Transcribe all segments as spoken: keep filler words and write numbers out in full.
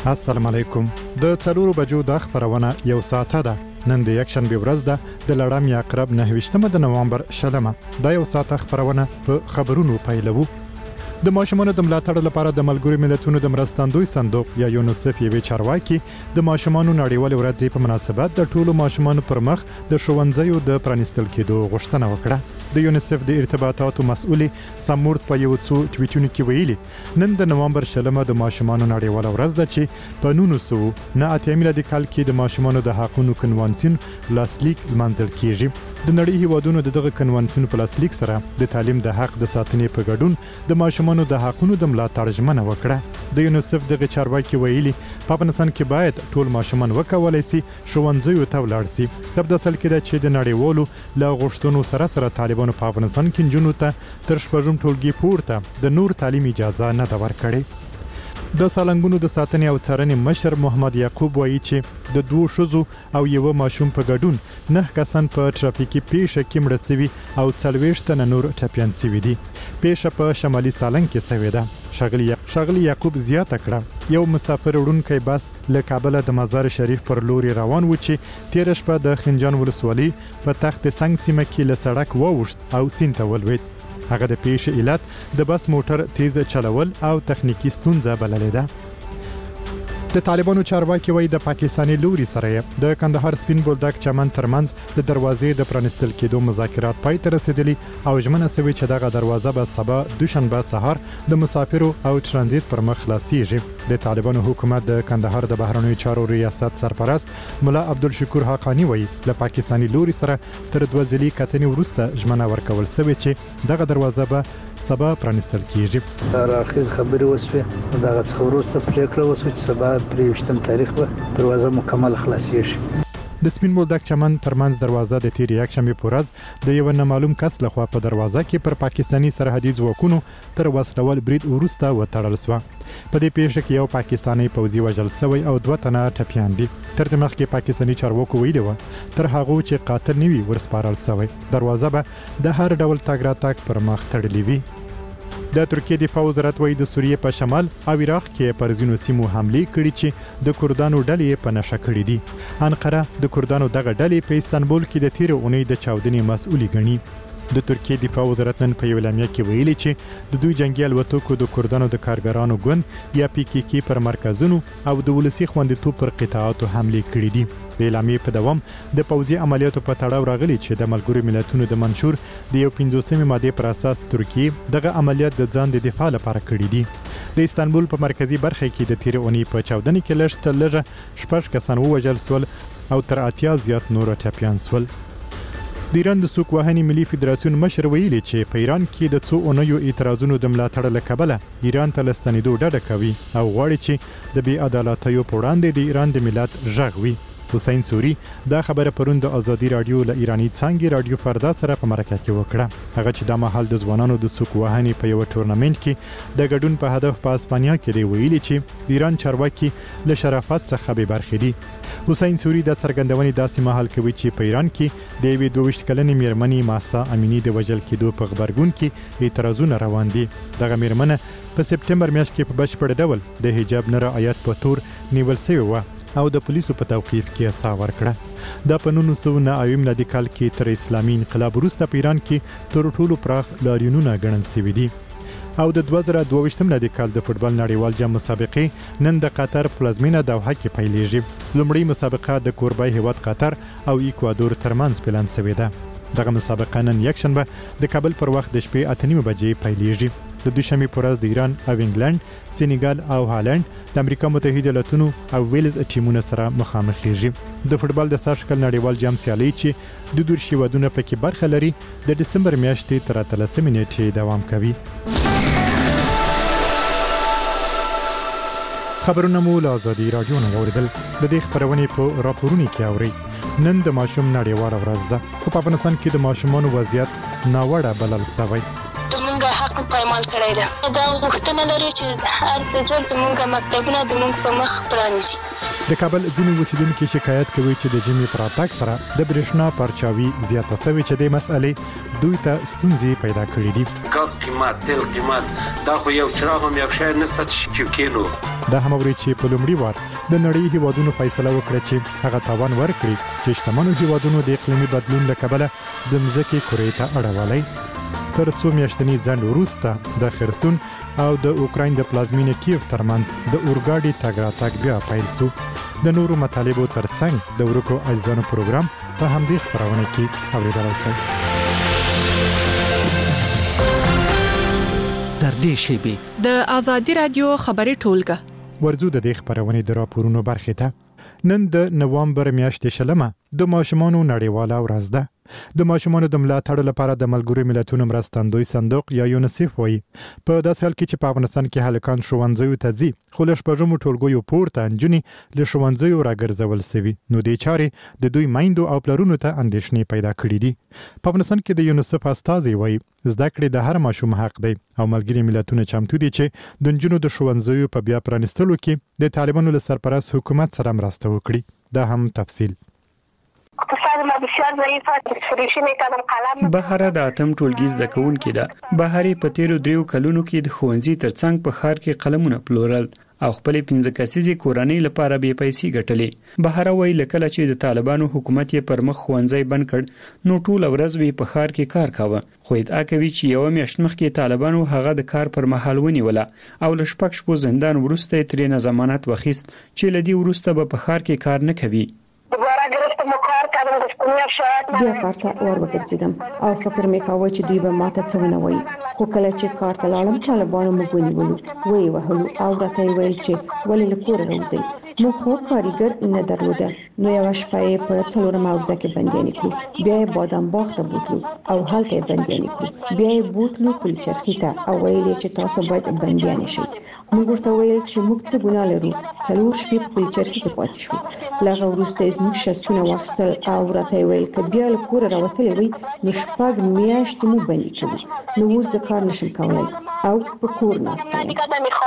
السلام علیکم. د څلورو بجو د خبرونه یو ساعته ده. نن د یک شنبه ورځ ده د لړم یا عقرب نهه د نوامبر شلمه. دا یو ساعته خبرونه په خبرونو پیلوو. د ماشومانو د ملاتړ لپاره د ملګرو ملتونو د مرستندوی صندوق یا یونیسف یوې چارواکي د ماشومانو نړیوال ورځ په مناسبت د ټولو ماشومانو پر مخ د ښوونځیو د پرانیستل کېدو غوښتنه وکړه. د یونیسف د ارتباطاتو مسؤل سمورت په یو څو ټویټونو کې ویلي نن د نوامبر شلمه د ماشومانو نړیوال ورځ ده چې په نولس سوه نه اتیا میلادي کال کې د ماشومانو د حقوقو کنوانسیون لاسلیک لمانځل کیږي. د نړۍ هیوادونو د دغه کنوانسیون په لاسلیک سره د تعلیم د حق د ساتنې په ګډون د ماشومانو د حقوقو د ملاتړ ژمنه وکړه. د یونیسف دغه چارواکي ویلي په افغانستان کې باید ټول ماشومان وکولای شي ښوونځیو ته ولاړ شي. د داسل کې د چې د نړیوالو لا غوښتنو سره سره طالبانو په افغانستان کې جنونو ته تر شپږم ټولګي پورته د نور تعلیم اجازه نه ده ورکړې. د سالنګونو د ساتنې او څارنې مشر محمد یعقوب وایي چې د دوه شوزو او یو ماشوم په ګډون نه کسان په ټرافیکي پیښه کې مړه شوي او څلوېښت تنه نور ټپیان شوي دي. پیښه په شمالي سالنګ کې شوې ده. شاغلی شاغلی یعقوب زیاته کړه یو مسافر وړونکی بس له کابل د مزار شریف پر لوري روان و چې تیر شپه د خنجان ولسوالۍ په تخت سنگ سیمه کې له سړک ووښت او سیند ته ولوېد. هغه د پیښې علت د بس موټر تیز چلول او تخنیکی ستونزه بللې ده. د طالبانو چارواکي وایي د پاکستاني لوري سره د کندهار سپین بولدک چمن ترمنځ د دروازې د پرانستل کېدو مذاکرات پای ته رسیدلي او ژمنه شوې چې دغه دروازه به سبا دوشنبه سهار د مسافرو او ترانزیت پر مخ خلاصيږي. د طالبانو حکومت د کندهار د بهرنیو چارو ریاست سرپرست ملا عبدالشکور حقانی وایي له پاکستاني لوري سره تر دوه ځلې کتنې وروسته ژمنه ورکول شوې چې دغه دروازه به سبا پرانستل کیږي. دا راخیز خبرې وسوې دا څه وروسته پریکړه وسوه چې سبا پرېشتم تاریخ به دروازه مکمل خلاصيږي. د سپین بولدک چمن ترمنځ دروازه د تیر یک شنبه په ورځ د یو نامعلوم کس لخوا په دروازه کې پر پاکستاني سرحدي ځواکونو تر وسلوال برید وروسته وتړل شو. په دې پیښه کې یو پاکستاني پوځي وژل شوی او دوه تنه ټپیان دي. تر دې مخکې پاکستاني چارواکو ویلي و تر هغه چې قاتل نیوي ورسپارل شوی دروازه به د هر ډول تګ راتګ پر مخ تړلې وي. د ترکیه دفاع وزارت وایي د سوریې په شمال او عراق کې پر ځینو سیمو حمله کړې چې د کردانو ډلې په نشه کړې دي. انقره د کردانو دغه ډلې په استانبول کې د تیر اونۍ د چاودنې مسؤلي ګڼي. د ترکیه دفاع وزارت نن په یو اعلامیه کې ویلي چې د دوی جنگي الوتکو د کردانو د کارګرانو ګوند یا پی کې کې پر مرکزونو او د ولسی خوندیتوب پر قطاعاتو حمله کړې دي. د اعلامیې په دوام د پوځي عملیاتو په تړاو راغلي چې د ملګرو ملتونو د منشور د یو پنځوسمې ماده پر اساس ترکیه دغه عملیات د ځان د دفاع لپاره کړی دي. د استانبول په مرکزی برخه کې د تیر اونۍ په چاودنې کې لږ تر لږه شپږ کسان ووژل شول او تر اتیا زیات نور ټپیان شول. د ایران د سوق وهنې ملي فدراسیون مشر ویلي چې په ایران کې د څو اونیو اعتراضونو د ملاتړ له کبله ایران ته لستنېدو ډډه کوي او غواړي چې د بې عدالتیو په وړاندې د ایران د ملت غږ وي. حسین سوری دا خبره پرون د ازادي رادیو له ایرانی څنګه رادیو فردا سره په مرکه کې وکړه. هغه چې د مهال د ځوانانو د سوق وهنې په یو ټورنمنت کې د ګډون په هدف په اسپانیا کې دی ویلي چې د ایران چارواکي له شرافت څخه به برخې دي. حسین سوری د څرګندونې داسې مهال کوي چې په ایران کې د یوې دوه ویشت کلنې میرمنې ماسا امینی د وژل کېدو په خبرګون کې اعتراضونه روان دي. دغه میرمنه په سپټمبر میاشت کې په بشپړ ډول د حجاب نه رعایت په تور نیول شوې وه او د پولیسو په توقیف کې سا ورکړه. دا په نولس سوه نه اویا میلادي کال کې تر اسلامي انقلاب وروسته په ایران کې تر ټولو پراخ لاریونونه ګڼل شوي دي. او د دوه زره دوه ویشتم میلادي کال د فوټبال نړیوال جام مسابقې نن د قطر پلازمینه دوحه کې پیلېږي. لومړی مسابقه د کوربای هیواد قطر او ایکوادور ترمنځ پلان شوې ده. دغه مسابقه نن یک شنبه د کابل پر وخت د شپې اته نیمې بجې پیلېږي. د دوشنبه پر ورځ د ایران او انګلند، سینیګال او هالند د امریکا متحده ایالاتونو او ویلز ټیمونه سره مخامخ کیږي. د فوټبال د سر شکل نړیوال جام سیالي چې د دور شیوادونه پکې برخه لري د دسمبر میاشتې تر اتلسمې نیټې دوام کوي. خبرونه مو له ازادي رادیو نه اوریدل. د دې خبرونې په راپورونو کې اوري. نن د ماشوم نړیواله ورځ ده خو په افغانستان کې د ماشومانو وضعیت ناوړه بلل شوی. زمونږ حق پایمال کړی ده. دا غوښتنه لري چې هر څه زمونږ مکتبونه زمونږ په مخ پرانیزي. د کابل ځینې اوسیدونکو شکایت کوي چې د جمی پراتاک سره د برېښنا پرچاوي زیاته شوې چې د مسئلې دوی ته ستونزې پیدا کړې دي. غاز قیمت، تیل قیمت، دا خو یو چراغ هم یو شی نشته چې کېنو. دا هم اوري چې په لومړي وار د نړۍ هیوادونو فیصله وکړه چې هغه تاوان ورکړي چې شتمنو هیوادونو د اقلیمي بدلون له کبله د مځکې کورې ته اړولی. تر څو میاشتنی ځنډ وروسته د خرسون او د اوکراین د پلازمینې کیف ترمنځ د اورګاډي تګ راتګ بیا پیل شو. د نورو مطالبو ترڅنګ د ورکو اجزانو پروګرام په همدې خبرونه کې اوریدلای شئ. تر دې شیبې د آزادي رادیو خبري ټولګه ورزو د دې خبرونې د راپورونو برخه ته. نن د نوامبر میاشتې شلمه د ماشومانو نړیواله ورځ ده. د ماشومانو د ملاتړ لپاره د ملګرو ملتونو مرستندوی صندوق یا یونیسف وایي په داسې حال کې چې په افغانستان کې هلکان ښوونځیو ته ځي خو له شپږمو ټولګیو پورته نجونې له ښوونځیو راګرځول شوي نو دې چارې د دوی میندو او پلرونو ته اندېښنې پیدا کړې دي. په افغانستان کې د یونیسف استازي وایي زده کړې د هر ماشوم حق دی او ملګري ملتونه چمتو دي چې د نجونو د ښوونځیو په بیا پرانیستلو کې د طالبانو له سرپرست حکومت سره مرسته وکړي. دا هم تفصیل. بهاره د اتم ټولګي زده کوونکې ده. بهاره په تیرو دریو کلونو کې د ښوونځي ترڅنګ په ښار کې قلمونه پلورل او خپل پنځه کسیزي کورنۍ لپاره به پیسې ګټلې. بهاره وایي لکه چې د طالبانو حکومت یې پر مخ ښوونځي بند کړ نو ټول ورځ به په ښار کې کار کاوه. خو ادعا کوي چې یو میاشت مخکې طالبانو هغه د کار پر مهال ونیوله او له شپږ شپو زندان وروسته ترې نه ضمانت واخیست چې لدی وروسته به په ښار کې کار نه کوي. بیا کار ته ور وګرځیدم او فکر مې کاوه چې دوی به ماته څه ونه وایي خو کله چې کار ته لاړم طالبانو موږ ونیولو وی وهلو او راته ویل چې ولې له کوره راوځئ. موږ خو کاریګر نه درلوده نو یو شپه یې په څلورم حوزه کې بندیان کړو بیا یې بادام باغ ته بوتلو او هلته یې بندیان کړو بیا یې بوتلو پلچرخي ته او ویل چې تاسو باید بندیان شئ. موږ ورته ویل چې موږ څه ګناه لرو. څلور شپې په پلچرخي کې پاتې شو. لغه وروسته یې موږ شستونه واخیستل او راته ویل که بیا له کوره راوتلې وي نو شپږ میاشتې مو بندي کوو نو اوس زه کار نشم کولی او په کور ناسته یم.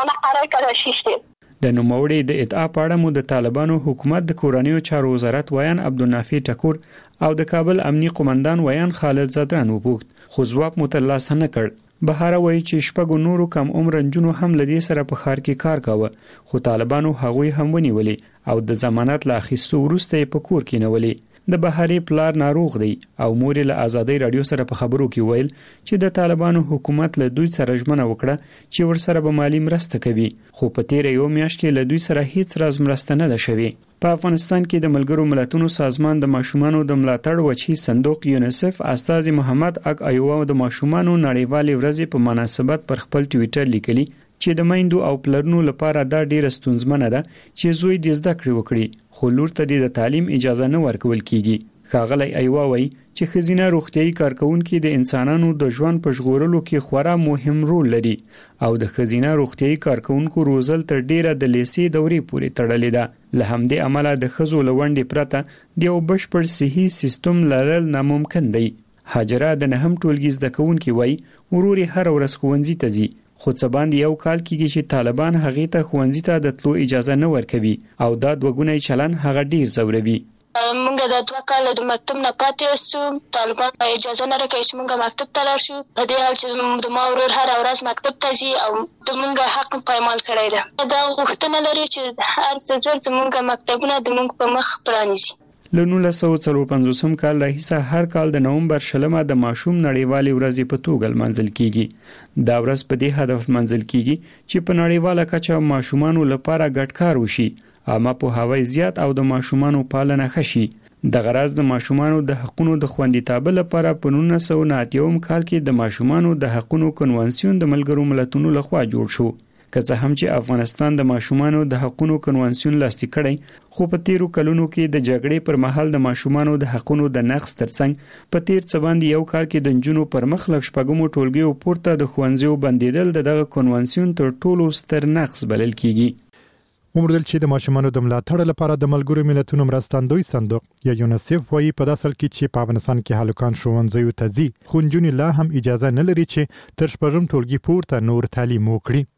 د نوموړي د ادعا په اړه مو د طالبانو حکومت د کورنیو چارو وزارت ویان عبدالنافع ټکور او د کابل امنیي قومندان ویان خالد زدران وپوښت خو ځواب مو ترلاسه نه کړ. بهاره وایي چې شپږو نورو کم عمر نجونو هم لدې سره په ښار کې کار کاوه خو طالبانو هغوی هم ونیولې او د ضمانت لا اخیستو وروسته یې په کور کې نیولې. د بهاري پلار ناروغ دی او مور له آزادۍ رادیو سره په خبرو کې ویل چې د طالبانو حکومت له دوی سره ژمنه وکړه چې ورسره به مالی مرسته کوي خو په تیر یو میاشت کې له دوی سره هیڅ راز مرسته نه ده شوې. په افغانستان کې د ملګرو ملتونو سازمان د ماشومانو د ملاتړ وچی صندوق یونیسف استاذ محمد اک ایوه د ماشومانو نړیوالې ورځې په مناسبت پر خپل ټوئیټر لیکلي چې د میندو او پلرونو لپاره دا ډیره ستونزمنه ده چې زوی د زده کړې وکړي خو لور ته د تعلیم اجازه نه ورکول کیږي. ښاغلی ایوه وایي چې ښځینه روغتیايي کارکونکي د انسانانو د ژوند په ژغورلو کې خورا مهم رول لري او د ښځینه روغتیايي کارکونکو روزل تر ډیره د لیسې دورې پورې تړلې ده. له همدې امله د ښځو له ونډې پرته د یو بشپړ صحي سیستم لرل ناممکن دی. هاجره د نهم ټولګي زده کوونکې وایي ورور یې هره ورځ ښوونځي ته ځي خو څه باندې یو کال کېږي چې طالبان هغې ته ښوونځي ته د تلو اجازه نه ورکوي او دا دوهګونی چلن هغه ډیر ځوروي. مونږ د دوه کاله د مکتب نه پاتې سو طالبان اجازه نه راکوي چې مونږ مکتب ته لاړ شو په دې حال چې د ما ورور هر ورځ مکتب ته ځي او د مونږ حق پایمال کړی ده. دا غوښتنه لري چې هر څه زر زمونږ مکتبونه د مونږ په مخ پرانیزي. له نولس سوه څلور پنځوسم کال راهیسه هر کال د نومبر شلمه د ماشوم نړیوالې ورځې په توګه لمانځل کیږي. دا ورځ په دې هدف لمانځل کیږي چې په نړیواله کچه ماشومانو لپاره ګډ کار وشي عامه پوهاوی زیات او د ماشومانو پالنه ښه شي. د غرض د ماشومانو د حقونو د خوندیتابه لپاره په نولس سوه نهه اتیا کال کې د ماشومانو د حقونو کنوانسیون د ملګرو ملتونو لخوا جوړ شو. که څه هم چې افغانستان د ماشومانو د حقونو کنوانسیون لاسلیک کړی خو په تیرو کلونو کې د جګړې پر مهال د ماشومانو د حقونو د نقض ترڅنګ په تیر څه باندې یو کال کې د نجونو پر مخ لږ شپږمو ټولګیو پورته د ښوونځیو بندیدل د دغه کنوانسیون تر ټولو ستر نقض بلل کیږي. وموندل چې د ماشومانو د ملاتړ لپاره د ملګرو ملتونو مرستندوی صندوق یا یونیسف وایي په داسې حال کې چې په افغانستان کې هلکان ښوونځیو ته ځي خو نجونې لا هم اجازه نه لري چې تر شپږم ټولګي پورته نور تعلیم وکړي.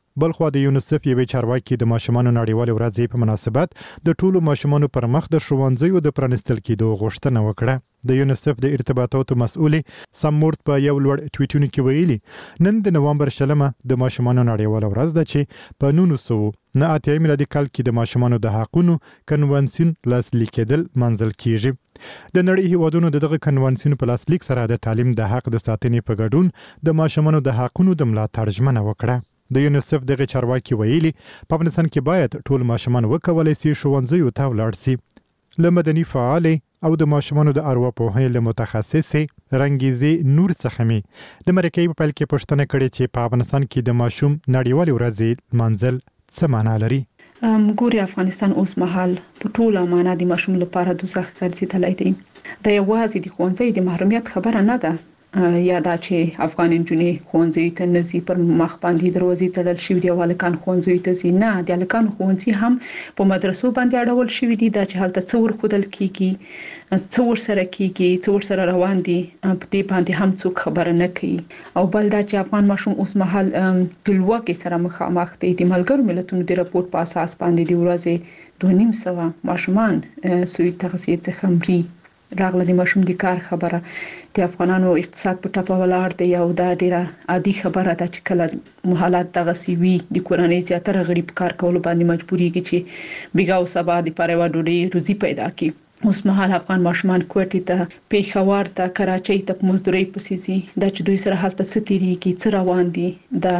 بلخو د یونیسف یوې چارواکي د ماشومانو نړیوال ورځې په مناسبت د ټولو ماشومانو پر مخ د ښوونځیو د پرانستل کېدو غوښتنه وکړه. د یونیسف د ارتباطاتو مسؤلې سمورت په یو لوړ ټویټونو کې ویلي نن د نوامبر شلمه د ماشومانو نړیوال ورځ ده چې په نولس سوه نه اتیا میلادي کال کې د ماشومانو د حقونو کنوانسیون لاسلیک کېدل منځل کیږي. د نړۍ هیوادونو دغه کنوانسیون په لاسلیک سره د تعلیم د حق د ساتنې په ګډون د ماشومانو د حقونو د ملاتړ ژمنه وکړه. د یونیسف دغه چارواکي ویلي په افغانستان کې باید ټول ماشومان وکولای شي ښوونځیو ته ولاړ شي. له مدني فعالې او د ماشومانو د ارواپوهنې له متخصصې رنګیزې نور څخه مې د مرکې په پیل کې پوښتنه کړې چې په افغانستان کې د ماشوم نړیوال ورځې منځل څه معنا لري. ګوري افغانستان اوس مهال په ټوله معنا د ماشوم لپاره دوزخ ګرځېدلی دی. د یوازې د ښوونځي د محرومیت خبره نه ده یا دا چې افغان نجونې ښوونځي ته نه ځي، پر مخ باندې دروازې تړل شوي دي او هلکان ښوونځي ته ځي. نه، د هلکانو ښوونځي هم په مدرسو باندې اړول شوي دي. دا چې هلته څه ورښودل کیږي، څه ورسره کیږي، څه ورسره روان دي، په دې باندې هم څوک خبره نه کوي. او بل دا چې افغان ماشوم اوس مهال د لوږې سره مخامخ دی. د ملګرو ملتونو د راپور په اساس باندې د ورځې دوه نیم سوه ماشومان سوی تغذیې څخه مري. راغله د ماشوم د کار خبره. د افغانانو اقتصاد په ټاپه ولاړ دی او دا ډیره عادي خبره ده چې کله حالات دغه سی وي د کورنۍ زیاتره غړي په کار کولو باندې مجبورېږي چې بیګا او سبا د پاره و ډوډۍ روزي پیدا کړي. اوس مهال افغان ماشومان کوټې ته، پیښور ته، کراچۍ ته په مزدورۍ پسې ځي. دا چې دوی سره هلته څه تیریږي، څه روان دي،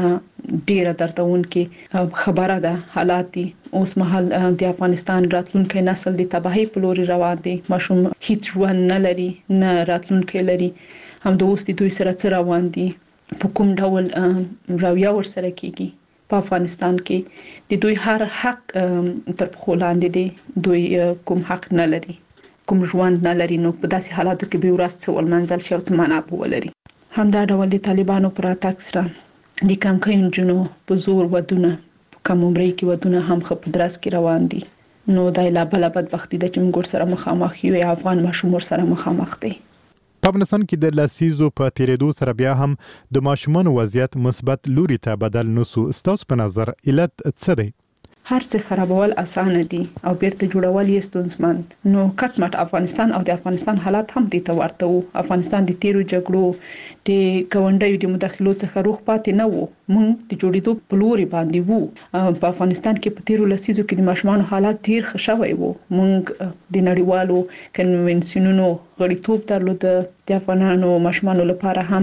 دا ډیره دردونکې خبره ده. حالات دي اوس مهال د افغانستان راتلونکي نسل د تباہي په لور روان دي. ماشوم هیڅ ژوند نه لري، نه راتلونکي لري. هم د اوس د دوی سره څه روان دي، په کوم ډول رویه ورسره کیږي. په افغانستان کې د دوی هر حق تر پښو لاندې دی. دوی کوم حق نه لري، کوم ژوند نه لري. نو په داسې حالاتو کې به ورځ څه ولمنځل شي او څه معنا به ولري. همدا ډول د طالبانو پر راتګ سره د کمکۍ نجونو په زور ودونه، په کم عمرۍ کې ودونه هم ښه په درس کې روان دي. نو دا لا بله بدبختي ده چې موږ ورسره مخامخ یو، افغان ماشوم ورسره مخامخ دی. په افغانستان کې د لسیزو په تیریدو سره بیا هم د ماشومانو وضعیت مثبت لوري ته بدل نسو. ستاسو په نظر علت څه دی؟ هر څه خرابول اسانه دي او بیرته جوړول یې ستونزمن. نو کټ مټ افغانستان او د افغانستان حالات هم دې ته ورته وو. افغانستان د تیرو جګړو د ګاونډیو د مداخلو څخه روغ پاتې نه وو. موږ د جوړېدو په لوري باندې وو. په افغانستان کې په تیرو لسیزو کې د ماشومان حالات ډیر ښه شوی وو. موږ د نړیوالو کنونسیونونو غړیتوب درلود. د افغانانو ماشومانو لپاره هم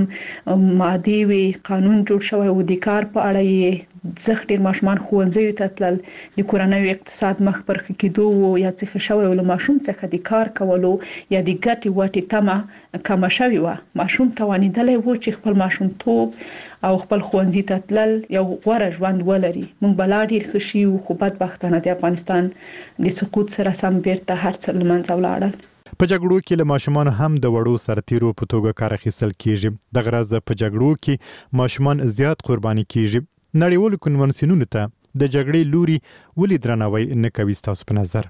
مادي وی قانون جوړ شوی و. د کار په اړه یې ځخ ډیر ماشومان ښوونځیو ته تلل. د کورنۍ اقتصاد مخ پر ښه کېدو و یا څه شوی و. له ماشوم څخه د کار کولو یا د ګټې وټې تمه کمه شوې وه. ماشوم توانېدلی و چې خپل ماشومتوب او خپل ښوونځي ته تلل یو غوره ژوند ولري. موږ به لا ډیر ښه شي وو، خو بدبختانه د افغانستان د سقوط سره سم بیرته هر څه له منځه ولاړل. په جګړو کې له ماشومان هم د وړو سرتیرو په توګه کار اخیستل کیږي. د غرض په جګړو کې ماشومان زیات قرباني کیږي. نړیوالو کنونسیونونو ته د جګړې لوري ولې درناوی نه کوي ستاسو په نظر؟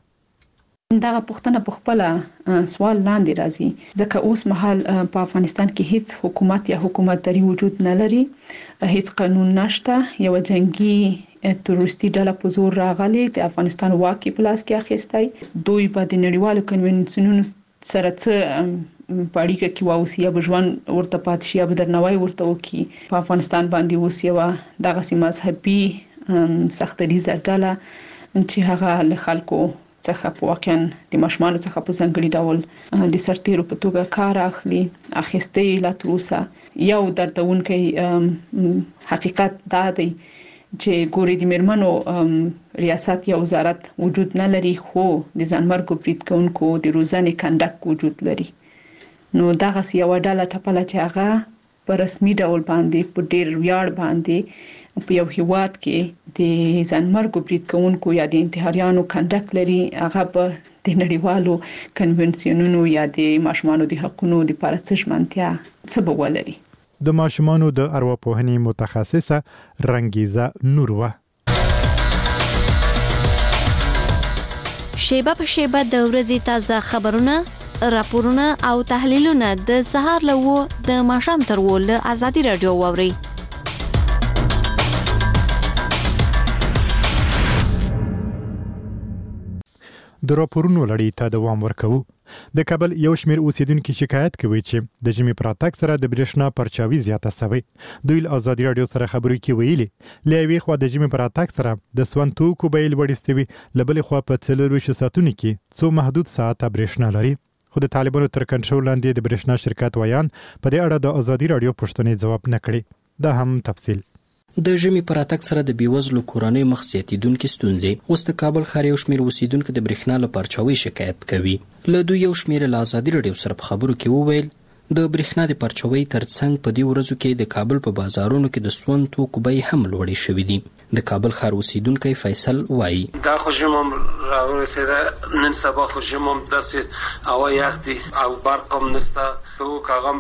دغه پوښتنه په خپل سوال لاندې راځي ځکه اوس مهال په افغانستان کې هیڅ حکومت یا حکومتداري وجود نه لري. هیڅ قانون نشته. یو جنگي تروریستي ډله په زور راغلي د افغانستان واکي په لاس کې اخیستی. دوی په د نړیوالو کنونسیونونو سره څه په اړیکه کې واوسي یا به ژوند ورته پاتې شي یا به درناوی ورته وکړي. په افغانستان باندې اوس یوه دغسې مذهبي سختدریزه ډله چې هغه له خلکو څخه په واقعا د ماشومانو څخه په ځانګړي ډول د سرتیرو په توګه کار اخلي اخیستې لا تر اوسه. یو دردونکی حقیقت دا دی چې ګوري د میرمنو ریاست یا وزارت وجود نه لري، خو د ځانمرګو برید کوونکو د روزنې کنډک وجود لري. نو دغسې یوه ډله ټپله چې هغه په رسمي ډول باندې په ډیر ویاړ باندې په یو هیواد کې د ځانمرګو برید کوونکو یا د انتحاریانو کنډک لري، هغه به د نړیوالو کنونسیونونو یا د ماشومانو د حقونو لپاره څه ژمنتیا څه به ولري. د ماشومانو د ارواپوهنې متخصصه رنګیزه نور وه. شیبه په شیبه د ورځې تازه خبرونه، راپورونه او تحلیلونه د سهار له وو د ماښام تر وو له ازادي راډیو واوري. د راپورونو لړۍ ته دوام ورکوو. د کابل یو شمېر اوسیدونکو شکایت کوي چې د ژمي پر راتګ سره د برېښنا پرچاوي زیاته سوې. دوی له ازادي راډیو سره خبرې کې ویلي له یوې خوا د ژمي پر راتګ سره د سون توکو بیې لوړې سوي، له بلې خوا په څلورویشت ساعتونو کې څو محدود ساعته برېښنا لري. خو د طالبانو تر کنټرول لاندې د برېښنا شرکت ویان په دې اړه د ازادي راډیو پوښتنې ځواب نه کړي. دا هم تفصیل. د ژمي پر راتګ سره د بیوزلو کورنیو مخ زیاتېدونکې ستونزې. اوس د کابل ښار یو شمېر اوسیدونکو د برېښنا له پرچاوۍ شکایت کوي. له دوی یو شمېر له ازادي راډیو سره په خبرو کې وویل د برېښنا د پرچاوۍ ترڅنګ په دې ورځو کې د کابل په بازارونو کې د سون توکو بیې هم لوړې شوې دي. د کابل ښار اوسیدونکی فیصل وایي دا خو ژمم راورسېده، نن سبا خو ژمم داسې هوا یخ دي او برق هم نشته. خو کاغم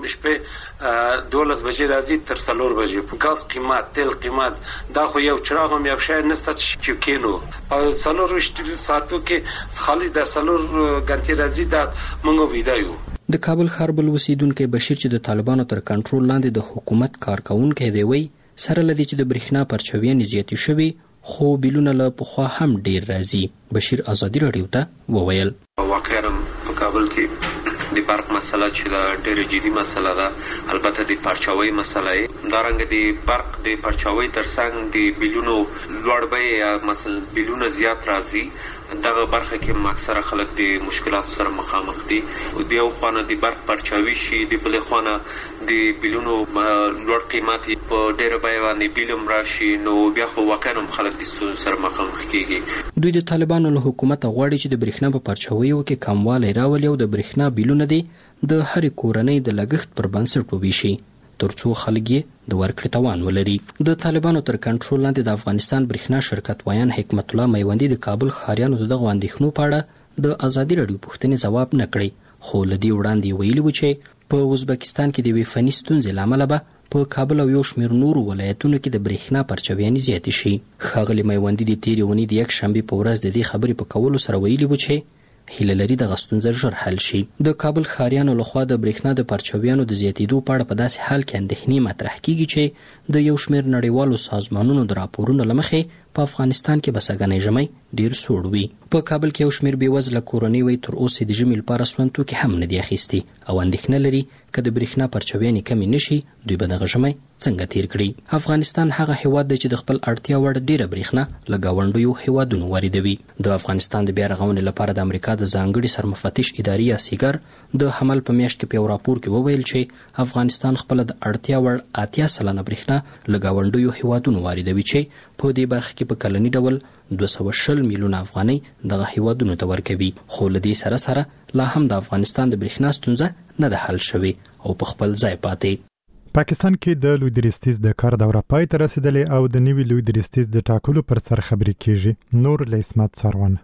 شپې دولس بجې راځي تر څلور بجې. ګاز قیمت، تیل قیمت، دا خو یو چراغ هم یو شی نشته چې کینو او څلور ویشت ساعتو کې خالي د څلور غنټې راځي. دا موږ ویدا یو. د کابل ښار بل اوسیدونکی بشیر چې د طالبانو تر کنټرول لاندې د حکومت کارکونکی دی وایي سره لدی چې د برېښنا پرچاویانې زیاتې شوي خو بیلونه له پخوا هم ډیر راځي. بشیر ازادي راډیو ته وویل واقعا په کابل کې د برق مسله چې دا ډېره جدي مسله ده. البته د پرچاوۍ مسله یې دا رنګ د برق د پرچاوۍ ترڅنګ د بیلونو لوړ بیې یا مثلا بیلونه زیات راځي. دغه برخه کې اکثره خلک د مشکلاتو سره مخامخ دي. د یو خوانه د برق پرچاوي شي، د بل خوانه د بیلونو لوړ قیمت په ډېر بیه باندې بیلم راشي، نو بیا خو واقعا خلک د ستونزو سره مخامخ کیږي. دوی د طالبانو له حکومت غواړي چې د برېښنا په پرچاویو کې کموالی راولي او د برېښنا بیلونه دي د هرې کورنۍ د لګښت پر بنسټ وویشي ترڅو خلک یې د ورکړې توان ولري. د طالبانو تر کنټرول لاندې د افغانستان برېښنا شرکت ویان حکمت الله میوندي د کابل ښاریانو د دغو اندېښنو په اړه د ازادي راډیو پوښتنې ځواب نه کړی، خو له دې وړاندې ویلي و چې په ازبکستان کې د یوې فني ستونزې له امله به په کابل او یو شمېر نورو ولایتونو کې د برېښنا پرچاویانې زیاتې شي. ښاغلي میوندي د تېرې اونۍ د یکشنبې په ورځ د دې خبرې په کولو سره ویلي و چې هیله لري دغه ستونزه ژر حل شي. د کابل ښاریانو لخوا د برېښنا د پرچاویانو د زیاتېدو په اړه په داسې حال کې اندېښنې مطرح کیږي چې د یو شمېر نړیوالو سازمانونو د راپورونو له مخې په افغانستان کې به سږنی ژمی ډېر سوړ وي. په کابل کې یو شمېر بېوزله کورنۍ وایي تر اوسه د ژمي لپاره سون توکي هم نه دي اخیستي او اندېښنه لري که د برېښنا پرچاویانې کمې نه شي دوی به دغه ژمی څنګه تیر کړي. افغانستان هغه هیواد دی چې د خپل اړتیا وړ ډېره برېښنا له ګاونډیو هیوادونو واردوي. د افغانستان د بیا رغونې لپاره د امریکا د ځانګړي سرمفتش ادارې یا سیګر د حمل په میاشت کې په یو راپور کې وویل چې افغانستان خپله د اړتیا وړ اتیا سلنه برېښنا له ګاونډیو هیوادونو واردوي چې په دې برخه کې په کلني ډول دوه سوه شل میلیونه افغانۍ دغه هیوادونو ته ورکوي. خو له دې سره سره لا هم د افغانستان د برېښنا ستونزه نه ده حل شوې او په خپل ځای پاتې. پاکستان کې د لوی درستیز د کار دوره پای ته رسیدلې او د نوي لوی درستیز د ټاکلو پر سر خبرې کیږي. نور له اسمت سروان.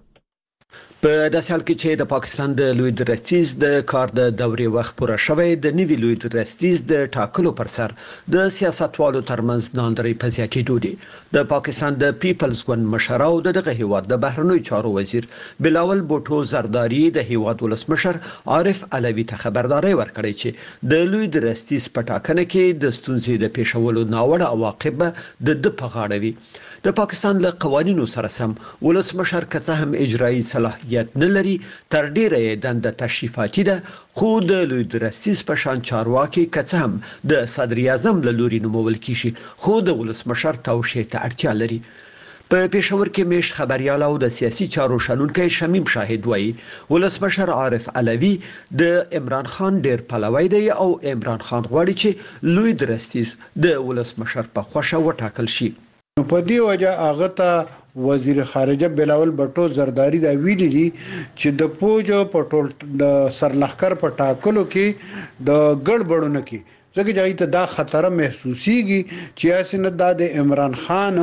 په داسې حال کې چې د پاکستان د لوی درستیز د کار د دورې وخت پوره شوی، د نوي لوی درستیز د ټاکلو پر سر د سیاستوالو ترمنځ ناندرۍ په زیاتېدو دي. د پاکستان د پیپلز ګوند مشر او دغه هیواد د بهرنیو چارو وزیر بلاول بوټو زرداری د هیواد ولسمشر عارف علوي ته خبرداري ورکړې چې د لوی درستیز په ټاکنه کې د ستونزې د پیښولو ناوړه عواقب د د په غاړه وي. د پاکستان له قوانینو سره سم ولسمشر که څه هم اجرایي صلاحیت نه لري، تر ډیره یې دنده تشریفاتي ده، خو د لوی درستیز په شان چارواکي که څه هم د صدر اعظم له لوري نومول کیږي، خو د ولسمشر توشیح ته اړتیا لري. په پېښور کې میش خبريال او د سیاسي چارو شنونکي شمیم شاهد وایي ولسمشر عارف علوي د عمران خان ډیر پلوی دی او عمران خان غواړي چې لوی درستیز د ولسمشر په خوښه وټاکل شي. په دې وجه هغه ته وزیر خارجه بلاول بټو زرداری دا ویلي دي چې د پوجو په ټول د سرلخر په ټاکلو کې د ګډوډونه کې ځکه چې ته دا خطر محسوسيږي چې اسنه د عمران خان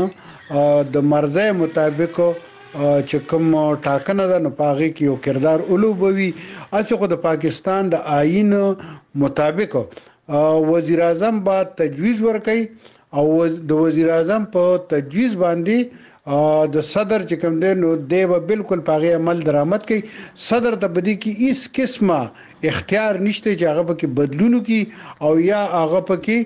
د مرزه مطابق چې کوم ټاکنه ده نو پاغي کې یو کردار اولوبوي. اسی خو د پاکستان د آئین مطابق وزیر اعظم با تجویز ورکړي او د وزیر اعظم په تجویز باندې د صدر چې کوم دی نو دی به بالکل پاغي عمل درآمد کوي. صدر ته بدی کې هیڅ قسمه اختیار نشته چې هغه پکې بدلونو کی او یا هغه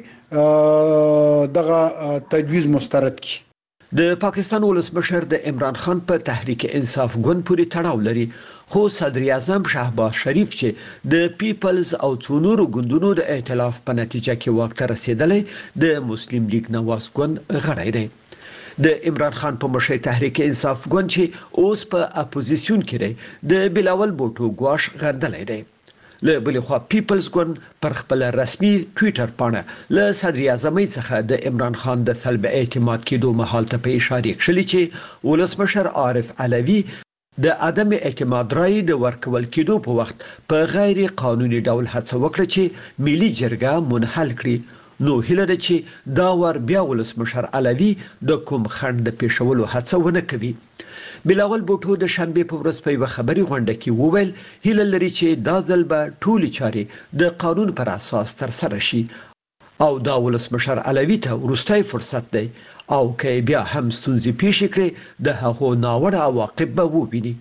پکې دغه تجویز مسترد کی. د پاکستان ولسمشر د عمران خان په تحریک انصاف ګوند پورې تړاو لري خو صدر اعظم شهباز شریف چې د پیپلز او څو نورو ګوندونو د ائتلاف په نتیجه کې واک ته رسیدلې د مسلم لیگ نواز ګوند غړی دی. د عمران خان په مشرۍ تحریک انصاف ګوند چې اوس په اپوزیسیون کې دی د بلاول بوټو ګواش غندلې دی. له بل خوا پیپلز ګوند پر خپل رسمي ټوئیټر باندې له صدر اعظم څخه د عمران خان د سلب اعتماد کېدو مهال ته په اشاره کړی چې ولسمشر عارف علوي د عدم اعتماد رای د ورکول کېدو په وخت په غیر قانوني ډول هڅه وکړه چې ملي جرګه منحل کړي. نو هیله ده چې دا ور بیا ولسمشر علوي د کوم خند د پیښولو هڅه ونه کوي. بلاول بوټو د شنبه په ورځ په خبري غونډه کې وویل هیله لري چې دا ځل به ټولي چارې د قانون پر اساس تر سره شي او دا ولسمشر علوي ته ورستای فرصت دی او که بیا هم ستونزې پیښ کړي د هغو ناوړه عواقب به وویني.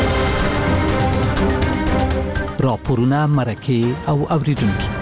راپورونه مرکه او اوریدونکو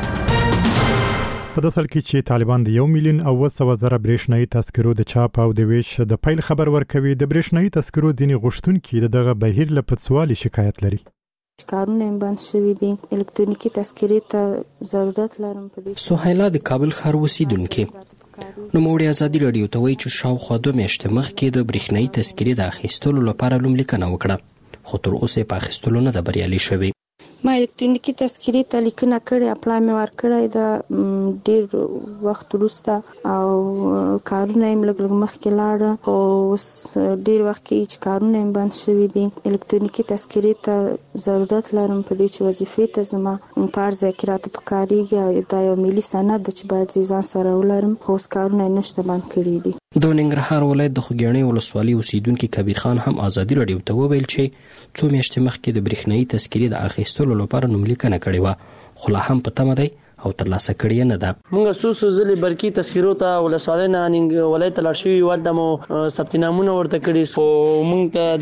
په داسل کې چې طالبان د یو میلیون او وسو زره برېښنايي تذکرو د چاپ او د ویش د پیل خبر ورکوي. د برېښنايي تذکرو ځینې غوښتونکي دغه بهیر له پڅوالي شکایت لري. کارونه بند شوي دي، الکترونیکی تذکرې ته ضرورت لرم. په دې سهیلا د کابل ښار اوسیدونکې نو موړي ازادي رادیو ته وایي چې شاوخوا دوه میاشتې مخکې د برېښنايي تذکرې د اخیستلو لپاره لوملیکنه وکړه، خو تر اوسه په اخیستلو نه ده بریالي شوی. ما الکترونیکی تذکرې ته لیکنه کړې، اپلای مې ورکړی د ډیر وخت وروسته او کارونه یې لږ لږ مخکې لاړه، خو اوس ډیر وخت کې چې کارونه یې بند شوي دي. الکترونیکی تذکرې ته ضرورت لرم په دې چې وظیفې ته زما په هر ځای کې راته پکارېږي او دا یو ملي سند ده چې باید زه ځان سره ولرم، خو اوس کارونه یې نشته بند کړي دي. د ننګرهار ولایت د خوږیاڼي ولسوالۍ اوسیدونکي کبیر خان هم ازادي رادیو ته وویل چې څو میاشتې مخکې د برېښنايي تذکرې د اخیستلو لپاره نوملیکنه کړې وه، خو لا هم په تمه دی او ترلاسه کړې نه ده. موږ څو څو ځلې برقي تذکرو ته ولسوالۍ نه ننګ ولایت ته لاړ شوي، ولته مو ثبتنامونه ورته کړي، خو موږ ته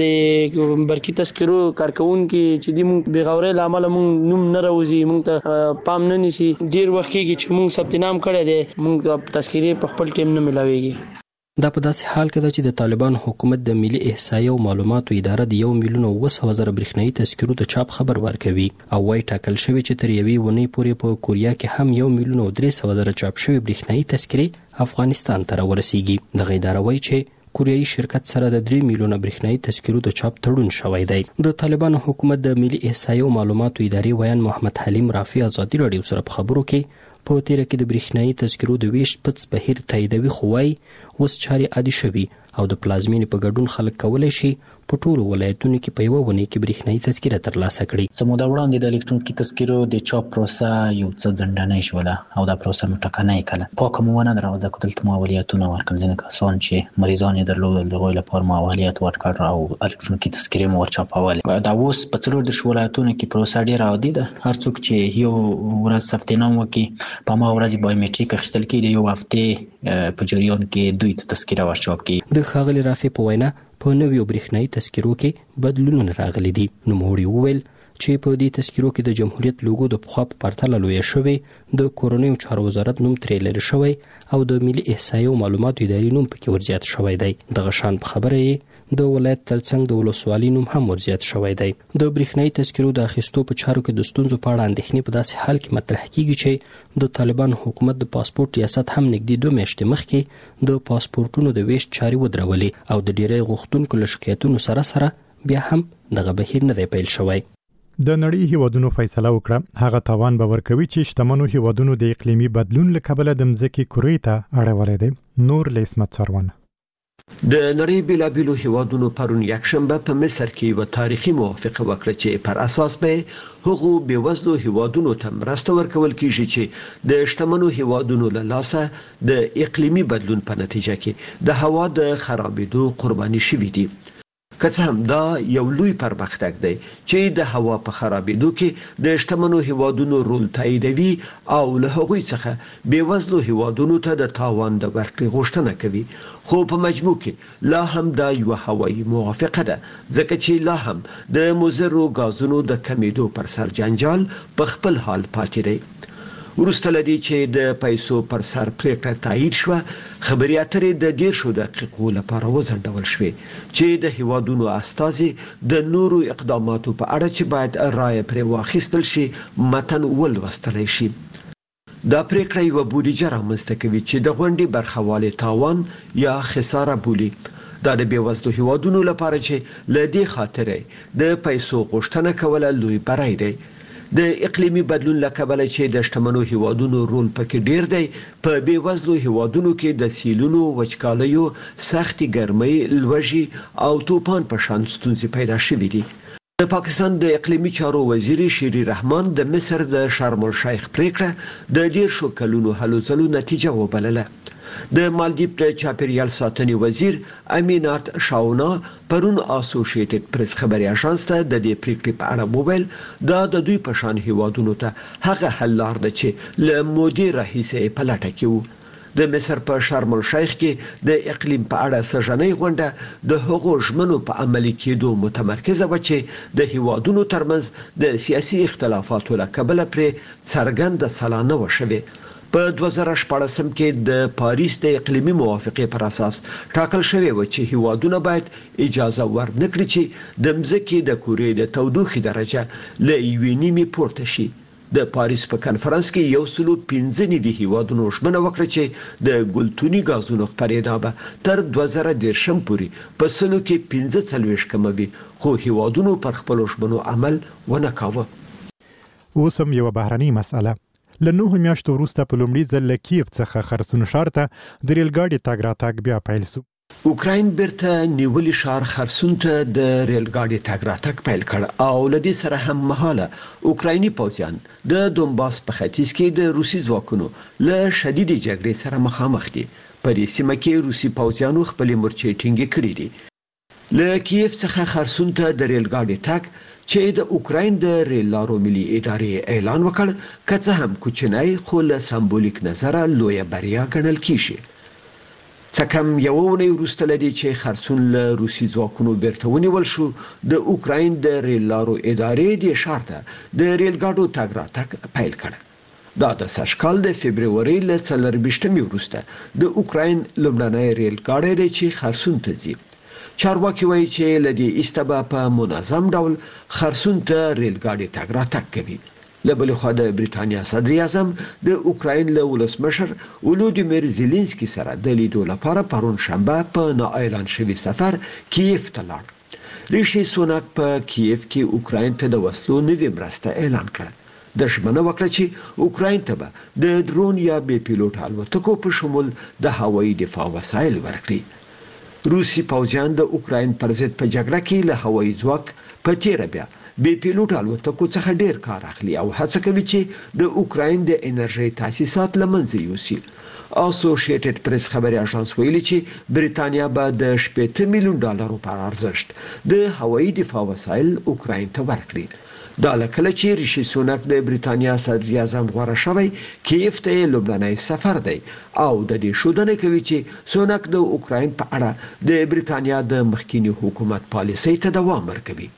د برقي تذکرو کارکوونکي چې دي موږ بېغورۍ له امله موږ نوم نه راوځي، موږ ته پام نه نیسي. ډېر وخت کېږي چې موږ ثبتنام کړی دی، موږ ته تذکرې په خپل ټیم نه میلاویږي. دا په داسې حال کې ده چې د طالبان حکومت د ملي احصایې او معلوماتو اداره د یو میلیون او وسو زره برېښنايي تذکرو د چاپ خبر ورکوي او وايي ټاکل شوی چې تر یوې ونې پورې په کوریا کې هم یو میلیون او درې سوه زره چاپ شوی برېښنايي تذکرې افغانستان ته راورسیږي. دغه اداره وايي چې کوریایي شرکت سره د درې میلیونه برېښنايي تذکرو د چاپ تړون شوی دی. د طالبان حکومت د ملي احصایې او معلوماتو ادارې ویان محمد حلیم رافي ازادي رادیو سره په خبرو کې په تیره کې د برېښنايي تذکرو د ویش پڅ بهیر تاییدوي، خو وايي اوس چارې عادي شوي او د پلازمینې په ګډون خلک کولی شي په ټولو ولایتونو کې په یوه ونې کې برېښنايي تذکره ترلاسه کړي. څه موده وړاندې د الکترونیکي تذکرو د چاپ پروسه یو څه ځنډنۍ شوله او دا پروسه مو ټکنۍ کړله. پاکه مو ونه دراوځه که دلته مو اولویتونه ورکړل، ځینې کسان چې مریضان یې درلودل د هغوی لپاره مو اولویت ورکړ او الکترونیکي تذکرې مو ورچاپولې. دا اوس په څلور دېرش ولایتونو کې پروسه ډېره عادي ده. هر څوک چې یو ورځ ثبتنام وکړي په هماغه ورځ بایومټریک اخیستل کېږي، یو هفتې په جریان کې دوی ته تذکره ورچاپ کړي. د ښاغلي رافي په وینا په نویو برېښنايي تذکرو کې بدلونونه راغلي دي. نوموړي وویل چې په دې تذکرو کې د جمهوریت لوګو د پخوا په پرتله لویه شوې، د کورنیو چارو وزارت نوم ترې لرې شوی او د ملي احصایې او معلوماتو ادارې نوم پکې ورزیات شوی دی. دغه شان په خبره یې د ولایت ترڅنګ د ولسوالۍ نوم هم ورزیات شوی دی. د برېښنايي تذکرو د اخیستو په چارو کې د ستونزو په اړه اندېښنې په داسې حال کې مطرح کیږي چې د طالبان حکومت د پاسپورت ریاست هم نږدې دوه میاشتې مخکې د پاسپورتونو د ویش چارې ودرولې او د ډیری غوښتونکو له شکایتونو سره سره بیا هم دغه بهیر نه دی پیل شوی. د نړۍ هیوادونو فیصله وکړه هغه تاوان به ورکوي چې شتمنو هیوادونو د اقلیمي بدلون له کبله د مځکې کرې ته اړولی دی. نور له اسمت څارونه. د نړۍ بیلابیلو هیوادونو پرون یکشنبه په مصر کې یو تاریخي موافقه وکړه چې پر اساس به هغو بیوزلو هیوادونو ته مرسته ورکول کیږي چې د شتمنو هیوادونو له لاسه د اقلیمي بدلون په نتیجه کې د هوا د خرابېدو قرباني شوي دي. که څه هم دا یو لوی پرمختګ دی چې د هوا په خرابېدو کې د شتمنو هیوادونو رول تاییدوي او له هغوی څخه بیوزلو هیوادونو ته د تاوان د ورکړې غوښتنه کوي، خو په مجموع کې لا هم دا یو هوایي موافقه ده ځکه چې لا هم د مضرو غازونو د کمیدو پر سر جنجال په خپل حال پاتې دی. وروسته لدی چې د پیسو پر سر پریکړه تایید شو خبري اترې د ډیر شو دقیقو لپاره وزندول شوې چې د هیوادونو استازي د نورو اقداماتو په اړه چې باید رائے پر واخیستل شي متن ولوستل شي. دا پریکړه یو بودیجه رامنځته کوي چې د غونډې برخواله تاوان یا خساره بولی. دا د بیوزلو هیوادونو لپاره چې لدی خاطرې د پیسو غوښتنه کوله لوی برای دی. د اقلیمي بدلون لکبله چې د شتمنو هیوادونو رول پکې ډیر دی په بیوزلو هیوادونو کې د سیلونو وچکالیو سختي ګرمۍ لوږې او توپان په شان ستونزې پیدا شوې دي. د پاکستان د اقلیمي چارو وزیر شیری رحمان د مصر د شرم الشیخ پریکړه د ډیر شو کلونو هلو ځلو نتیجه وبلله. د مالدیپ د چاپیریال ساتنې وزیر امینات شاونا پرون اسوسییټډ پریس خبري اژانس ته د دې پریکړې په اړه موبایل دا د دوی په شان هیوادونو ته هغه حل لار ده چې له مودي راهیسه په لټه کې وو. د مصر په شرم الشیخ کې د اقلیم په اړه سرجنۍ غونډه د هغو ژمنو په عملي کېدو متمرکزه و چې د هیوادونو ترمنځ د سیاسي اختلافاتو له کبله پر څرګند سلانه وشوي. په دوه زره شپږم کې د پاریس د اقلیمي موافقې پر اساس ټاکل شوی و چې هیوادونه باید اجازه ورنکړي چې د مځکې د کورې د تودوخې درجه له یوې نیمې پورته شي. د پاریس په کانفرنس کې یو سلو پنځه نیوي هیوادونو ژمنه وکړه چې د ګلتوني غازونو خپرېدا به تر دوه زره دېرشم پورې په سلو کې پنځه څلوېښت کموي خو هیوادونو پر خپلو ژمنو عمل ونه کاوه. اوس هم یوه بهرنۍ مسأله. له نهو میاشتو وروسته په لومړي ځل له کیف څخه خرسون ښار ته د ریل ګاډي تګ راتګ بیا پیل شو. اوکراین بیرته نیولې ښار خرسون ته د ریل ګاډي تګ راتګ پیل کړ او له دې سره هم مهاله اوکرایني پوځیان د دونباس په ختیځ کې د روسي ځواکونو له شدید جګړې سره مخامخ دي. په دې سیمه کې روسي پوځیانو خپلې مورچې ټینګې کړې دي. له کیف څخه خرسون ته د ریل ګاډي تګ چې د اوکراین د ریل لارو ملي ادارې اعلان وکړ که څه هم کوچنی خو له سمبولیک نظره لویه بریا ګڼل کیږي. څه کم یو ونې وروسته لدی چې خرسون له روسي ځواکونو بیرته ونیول شو د اوکراین د ریل لارو ادارې د ښار ته د ریل ګاډو تګ راتګ پیل کړ. دا د سږکال د فبرवरी له څلرویشتمې وروسته د اوکراین لومړنی ریل ګاډی دی چې خرسون ته ځي. چارواکي وایي چې لدی استبا په منظم ډول خرسون ته ریل ګاډي تګ راتګ کوي. له بل خوا د بریتانیا صدر اعظم د اوکراین له ولسمشر ولودیمیر زيلنسکي سره د لیدو لپاره پرون شنبه په نا اعلان شوی سفر کیف ته لاړ. ریشي سوناک په کیف کې اوکراین ته د وسلو نوې مرسته اعلان کړه. د ژمنه وکړه چې اوکراین ته به د درون یا بې پیلوټ الوتکو په شمول د هوایي دفاع وسایل ورکړي. روسي پوځیان د اوکراین پر ضد په جګړه کې له هوایي ځواک په تیره بیا بې پیلوټ الوتکو څخه ډیر کار اخلي او هڅه کوي چې د اوکراین د انرژي تاسیسات لمنځه یوسي. اسوسییټډ پریس خبري اژانس ویلي چې بریتانیا به د شپږ میلیون ډالرو پر ارزښت د هوایي دفاع وسایل اوکراین ته ورکړي. دا لکه چې ریشي سوناک د بریتانیا صدر اعظم غوړه شوی کیف ته لومړنی سفر دی او د دې شودنه کوي چې سوناک د اوکراین په اړه د بریتانیا د مخکینی حکومت پالیسۍ ته دوام ورکوي.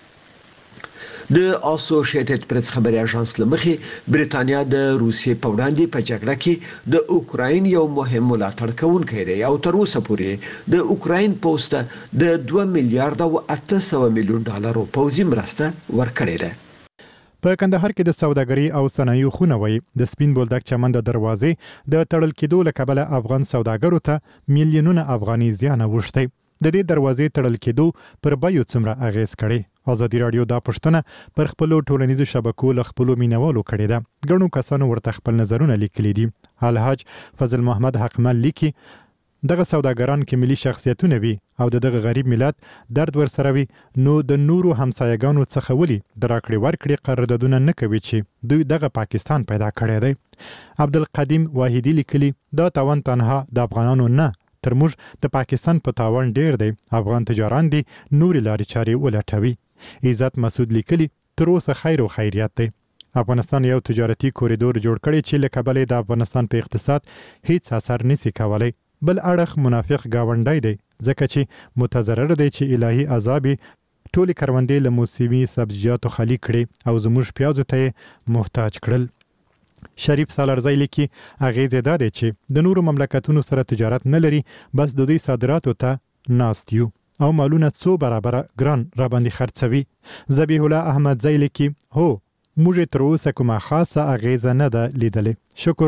د اسوسییټډ پریس خبري اژانس لمخې بریتانیا د روسیې په وړاندې په جګړه کې د اوکراین یو مهم ملاتړ کوونکی دی او تر اوسه پورې د اوکراین پوسټ د دوه میلیارډ او اته سوه میلیون ډالرو پوځي مرسته ورکړې ده. په کندهار کې د سوداګري او صنایعو خونه وای د سپین بولدک چمن د دروازې د تړل کېدو لکبله افغان سوداګرو ته میلیونونه افغاني زیان اوښتی. د دې دروازې تړل کېدو پر بیو څومره اغیز کړي؟ ازادي رادیو دا پښتنه پر خپل ټولنیزو شبکو له خپل مینوالو کړي ده. ګڼو کسانو ورته خپل نظرونه لیکلي دي. الحاج فضل محمد حقمل لیکي دغه سوداګران کې ملي شخصیتونه وي او دغه غریب ملت درد ورسره وي نو د نورو همسایګانو څخه ولي د راکړې ورکړې قراردادونه نه کوي چې دوی دغه پاکستان پیدا کړی دی. عبدالقدیم واحدی لیکلي دا تاوان تنها د افغانانو نه تر موږ د پاکستان په تاوان ډیر دی. افغان تجاران دي نورې لارې چارې ولټوي. عزت مسعود لیکلي تر اوسه خیر او خیریت دی. افغانستان یو تجارتي کوریدور جوړ کړی چې له کبله د افغانستان په اقتصاد هیڅ اثر نسی کولی. بل اړخ منافق گاونډی دی ځکه چې متضرر دی چې الهي عذاب ټولې کروندې له موسمي سبزیجاتو خالی کړي او زموږ پیازو ته محتاج کړل. شریف سالارزی لیکي اغیزه ده دی چې د نورو مملکتونو سره تجارت نه لري بس د دوی صادراتو ته ناست یو او مالونه څو برابره ګران را باندې خرڅوي. ذبیح الله احمد زی لیکي هو موږ تر اوسه کومه خاصه اغیزه نه ده لیدلې. شکر